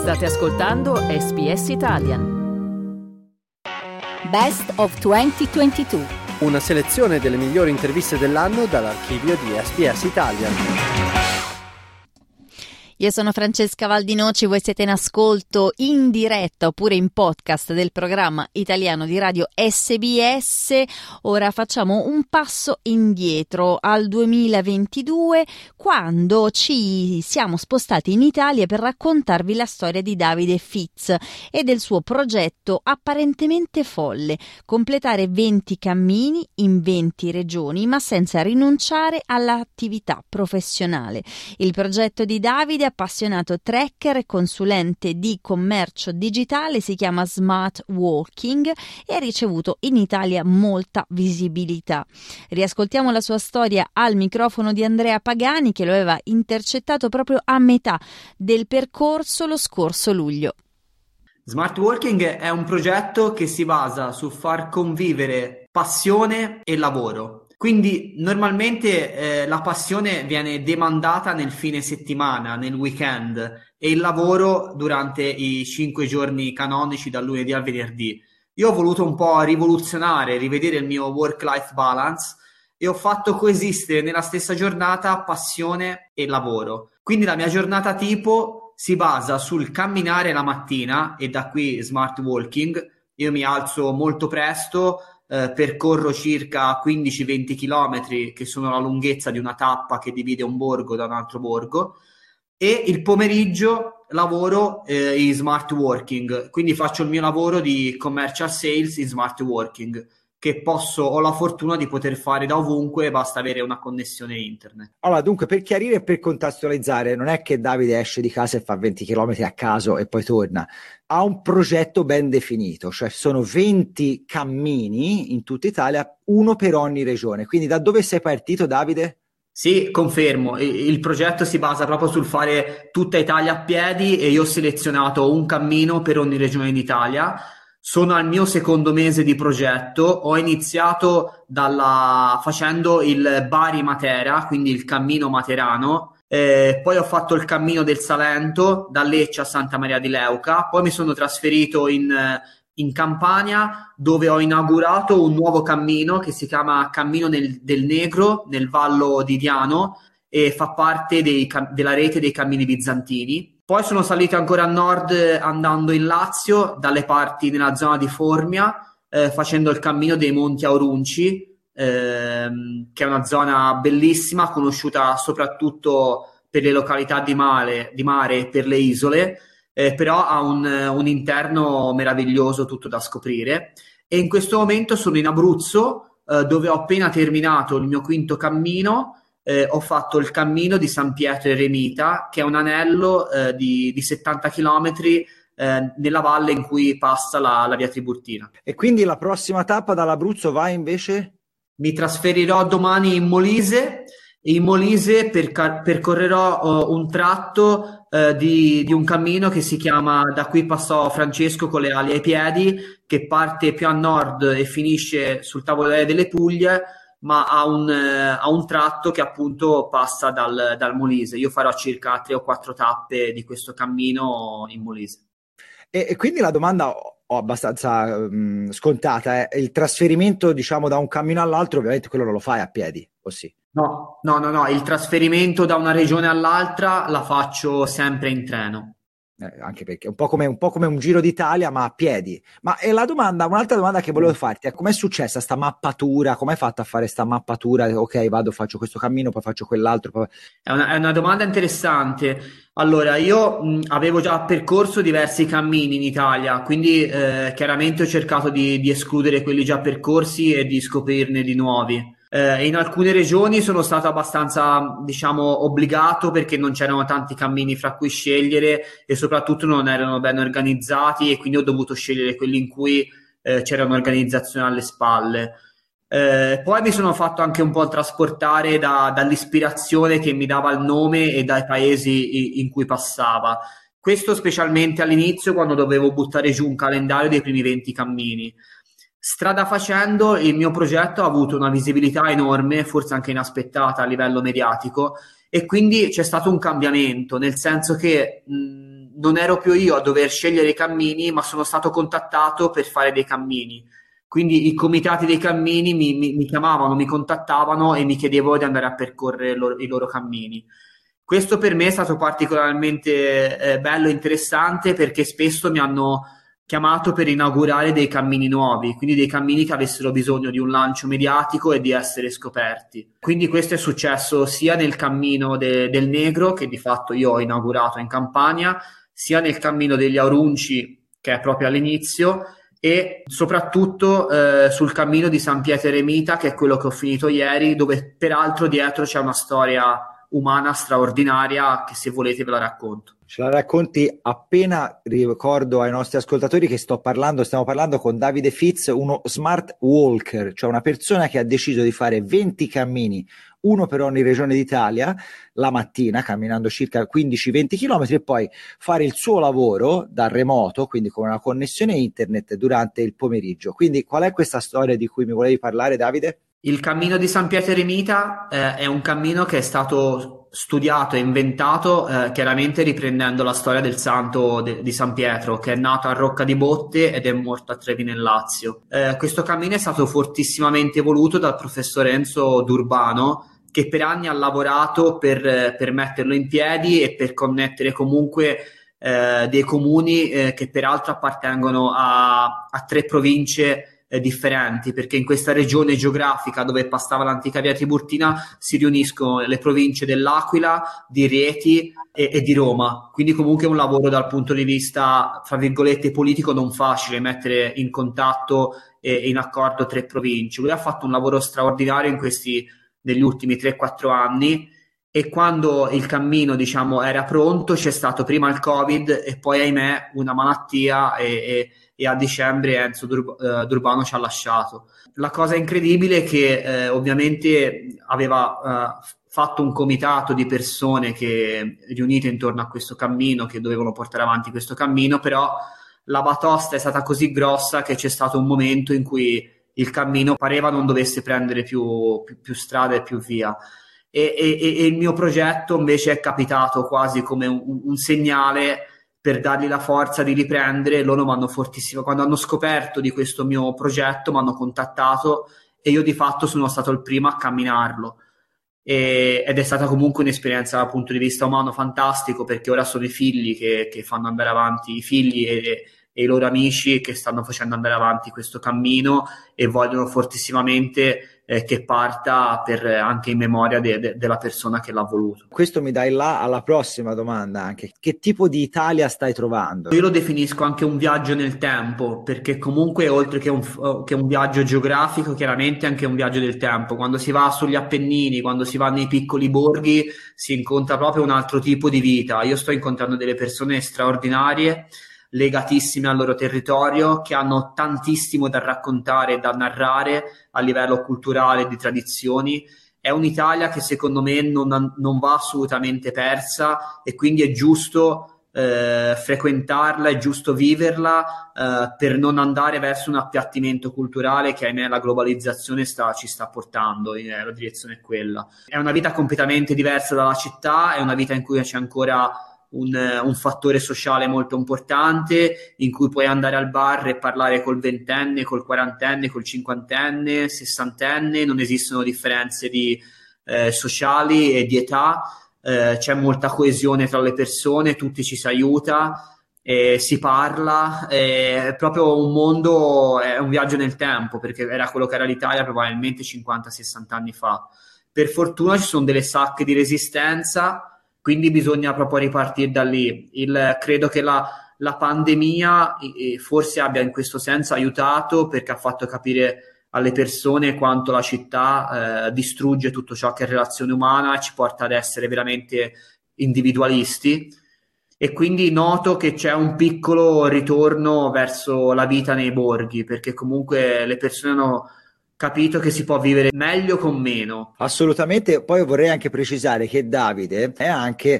State ascoltando SBS Italian. Best of 2022. Una selezione delle migliori interviste dell'anno dall'archivio di SBS Italian. Io sono Francesca Valdinoci, voi siete in ascolto in diretta oppure in podcast del programma italiano di radio SBS. Ora facciamo un passo indietro al 2022, quando ci siamo spostati in Italia per raccontarvi la storia di Davide Fitz e del suo progetto apparentemente folle: completare 20 cammini in 20 regioni, ma senza rinunciare all'attività professionale. Il progetto di Davide, appassionato trekker e consulente di commercio digitale, si chiama Smart Walking e ha ricevuto in Italia molta visibilità. Riascoltiamo la sua storia al microfono di Andrea Pagani, che lo aveva intercettato proprio a metà del percorso lo scorso luglio. Smart Working è un progetto che si basa su far convivere passione e lavoro. Quindi normalmente la passione viene demandata nel fine settimana, nel weekend, e il lavoro durante i 5 giorni canonici dal lunedì al venerdì. Io ho voluto un po' rivoluzionare, rivedere il mio work-life balance e ho fatto coesistere nella stessa giornata passione e lavoro. Quindi la mia giornata tipo si basa sul camminare la mattina, e da qui Smart Walking. Io mi alzo molto presto, percorro circa 15-20 km, che sono la lunghezza di una tappa che divide un borgo da un altro borgo, e il pomeriggio lavoro in smart working, quindi faccio il mio lavoro di commercial sales in smart working, che ho la fortuna di poter fare da ovunque, basta avere una connessione internet. Allora, dunque, per chiarire e per contestualizzare, non è che Davide esce di casa e fa 20 km a caso e poi torna. Ha un progetto ben definito, cioè sono 20 cammini in tutta Italia, uno per ogni regione. Quindi da dove sei partito, Davide? Sì, confermo. Il progetto si basa proprio sul fare tutta Italia a piedi, e io ho selezionato un cammino per ogni regione d'Italia. Sono al mio secondo mese di progetto. Ho iniziato facendo il Bari-Matera, quindi il cammino materano, poi ho fatto il cammino del Salento da Lecce a Santa Maria di Leuca, poi mi sono trasferito in Campania, dove ho inaugurato un nuovo cammino che si chiama Cammino del Negro nel Vallo di Diano, e fa parte della rete dei cammini bizantini. Poi sono salito ancora a nord andando in Lazio, dalle parti nella zona di Formia, facendo il cammino dei Monti Aurunci, che è una zona bellissima, conosciuta soprattutto per le località di mare e per le isole, però ha un interno meraviglioso, tutto da scoprire. E in questo momento sono in Abruzzo, dove ho appena terminato il mio quinto cammino. Ho fatto il cammino di San Pietro Eremita, che è un anello di 70 km nella valle in cui passa la via Tiburtina. E quindi la prossima tappa dall'Abruzzo va invece? Mi trasferirò domani in Molise. In Molise percorrerò un tratto di un cammino che si chiama Da qui passò Francesco con le ali ai piedi, che parte più a nord e finisce sul tavolare delle Puglie, ma ha un tratto che appunto passa dal Molise. Io farò circa 3 o 4 tappe di questo cammino in Molise. E quindi la domanda abbastanza scontata è: il trasferimento, diciamo, da un cammino all'altro, ovviamente quello non lo fai a piedi, o sì? No, il trasferimento da una regione all'altra la faccio sempre in treno. Anche perché è un po' come un giro d'Italia, ma a piedi. Ma un'altra domanda che volevo farti è: com'è successa sta mappatura? Come hai fatto a fare sta mappatura? Ok, faccio questo cammino, poi faccio quell'altro. È una domanda interessante. Allora, io avevo già percorso diversi cammini in Italia, quindi chiaramente ho cercato di escludere quelli già percorsi e di scoprirne di nuovi. In alcune regioni sono stato abbastanza, obbligato, perché non c'erano tanti cammini fra cui scegliere e soprattutto non erano ben organizzati, e quindi ho dovuto scegliere quelli in cui c'era un'organizzazione alle spalle. Poi mi sono fatto anche un po' trasportare dall'ispirazione che mi dava il nome e dai paesi in cui passava. Questo specialmente all'inizio, quando dovevo buttare giù un calendario dei primi 20 cammini. Strada facendo, il mio progetto ha avuto una visibilità enorme, forse anche inaspettata a livello mediatico, e quindi c'è stato un cambiamento, nel senso che non ero più io a dover scegliere i cammini, ma sono stato contattato per fare dei cammini. Quindi i comitati dei cammini mi chiamavano, mi contattavano e mi chiedevo di andare a percorrere i loro cammini. Questo per me è stato particolarmente bello e interessante, perché spesso mi hanno chiamato per inaugurare dei cammini nuovi, quindi dei cammini che avessero bisogno di un lancio mediatico e di essere scoperti. Quindi questo è successo sia nel cammino del Negro, che di fatto io ho inaugurato in Campania, sia nel cammino degli Aurunci, che è proprio all'inizio, e soprattutto sul cammino di San Pietro Eremita, che è quello che ho finito ieri, dove peraltro dietro c'è una storia umana straordinaria che, se volete, ve la racconto. Ce la racconti appena. Ricordo ai nostri ascoltatori che stiamo parlando con Davide Fitz, uno smart walker, cioè una persona che ha deciso di fare 20 cammini, uno per ogni regione d'Italia, la mattina, camminando circa 15-20 km, e poi fare il suo lavoro da remoto, quindi con una connessione internet, durante il pomeriggio. Quindi qual è questa storia di cui mi volevi parlare, Davide? Il cammino di San Pietro Eremita è un cammino che è stato studiato e inventato chiaramente riprendendo la storia del santo di San Pietro, che è nato a Rocca di Botte ed è morto a Trevi nel Lazio. Questo cammino è stato fortissimamente voluto dal professor Enzo D'Urbano, che per anni ha lavorato per metterlo in piedi e per connettere comunque dei comuni che peraltro appartengono a 3 province differenti, perché in questa regione geografica dove passava l'antica via Tiburtina si riuniscono le province dell'Aquila, di Rieti e di Roma, quindi comunque è un lavoro dal punto di vista, fra virgolette, politico non facile, mettere in contatto e in accordo 3 province. Lui ha fatto un lavoro straordinario negli ultimi 3-4 anni, e quando il cammino, diciamo, era pronto c'è stato prima il Covid e poi, ahimè, una malattia e a dicembre Enzo D'Urbano ci ha lasciato. La cosa incredibile è che ovviamente aveva fatto un comitato di persone che riunite intorno a questo cammino, che dovevano portare avanti questo cammino, però la batosta è stata così grossa che c'è stato un momento in cui il cammino pareva non dovesse prendere più strada e più via. E il mio progetto invece è capitato quasi come un segnale per dargli la forza di riprendere. Loro mi hanno fortissimo, quando hanno scoperto di questo mio progetto mi hanno contattato e io di fatto sono stato il primo a camminarlo, ed è stata comunque un'esperienza dal punto di vista umano fantastico, perché ora sono i figli che fanno andare avanti, i figli e i loro amici che stanno facendo andare avanti questo cammino e vogliono fortissimamente che parta anche in memoria della persona che l'ha voluto. Questo mi dai là alla prossima domanda, anche che tipo di Italia stai trovando? Io lo definisco anche un viaggio nel tempo, perché comunque oltre che un viaggio geografico, chiaramente anche un viaggio del tempo. Quando si va sugli Appennini, quando si va nei piccoli borghi, si incontra proprio un altro tipo di vita. Io sto incontrando delle persone straordinarie, legatissime al loro territorio, che hanno tantissimo da raccontare e da narrare a livello culturale e di tradizioni. È un'Italia che secondo me non va assolutamente persa, e quindi è giusto frequentarla, è giusto viverla per non andare verso un appiattimento culturale che, ahimè, la globalizzazione ci sta portando, la direzione è quella. È una vita completamente diversa dalla città, è una vita in cui c'è ancora un fattore sociale molto importante, in cui puoi andare al bar e parlare col 20enne, col 40enne, col 50enne, 60enne, non esistono differenze sociali e di età, c'è molta coesione tra le persone, tutti ci si aiuta, si parla, è proprio un mondo, è un viaggio nel tempo, perché era quello che era l'Italia probabilmente 50-60 anni fa. Per fortuna ci sono delle sacche di resistenza, quindi bisogna proprio ripartire da lì. Credo che la pandemia forse abbia in questo senso aiutato, perché ha fatto capire alle persone quanto la città distrugge tutto ciò che è relazione umana e ci porta ad essere veramente individualisti, e quindi noto che c'è un piccolo ritorno verso la vita nei borghi, perché comunque le persone hanno capito che si può vivere meglio con meno. Assolutamente. Poi vorrei anche precisare che Davide è anche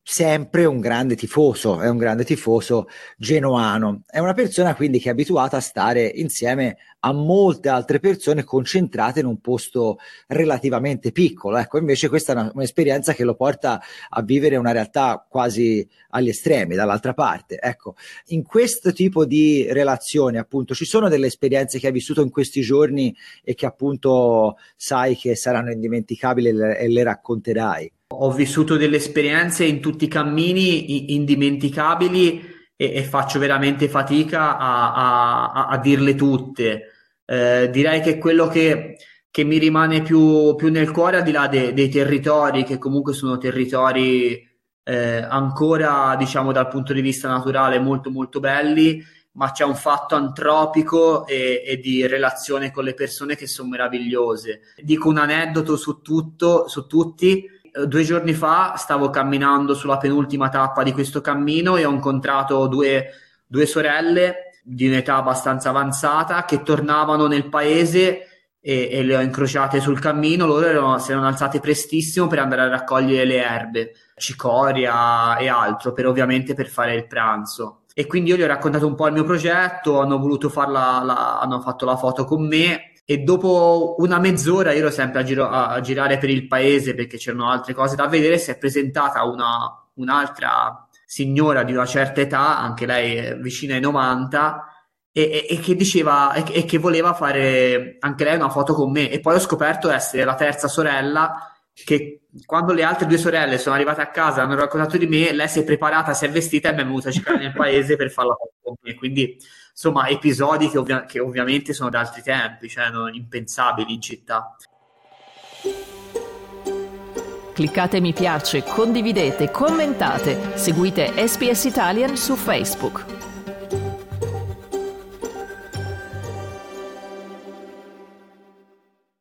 sempre un grande tifoso, è un grande tifoso genoano. È una persona quindi che è abituata a stare insieme a molte altre persone concentrate in un posto relativamente piccolo. Ecco, invece questa è un'esperienza che lo porta a vivere una realtà quasi agli estremi, dall'altra parte. Ecco, in questo tipo di relazioni, appunto, ci sono delle esperienze che hai vissuto in questi giorni e che appunto sai che saranno indimenticabili e le racconterai? Ho vissuto delle esperienze in tutti i cammini indimenticabili e faccio veramente fatica a dirle tutte. Direi che quello che mi rimane più nel cuore, al di là dei territori, che comunque sono territori ancora, diciamo, dal punto di vista naturale molto molto belli, ma c'è un fatto antropico e di relazione con le persone che sono meravigliose. Dico un aneddoto su tutti. 2 giorni fa stavo camminando sulla penultima tappa di questo cammino e ho incontrato due sorelle di un'età abbastanza avanzata che tornavano nel paese e le ho incrociate sul cammino. Loro si erano alzate prestissimo per andare a raccogliere le erbe, cicoria e altro, ovviamente per fare il pranzo. E quindi io gli ho raccontato un po' il mio progetto, hanno voluto hanno fatto la foto con me. E dopo una mezz'ora, io ero sempre a girare per il paese perché c'erano altre cose da vedere, si è presentata un'altra signora di una certa età, anche lei vicina ai 90, e che diceva e che voleva fare anche lei una foto con me. E poi ho scoperto essere la terza sorella, che quando le altre 2 sorelle sono arrivate a casa e hanno raccontato di me, lei si è preparata, si è vestita e mi è venuta a cercare nel paese per fare la foto con me. Quindi insomma, episodi che ovviamente sono da altri tempi, cioè impensabili in città. Cliccate mi piace, condividete, commentate, seguite SPS Italian su Facebook.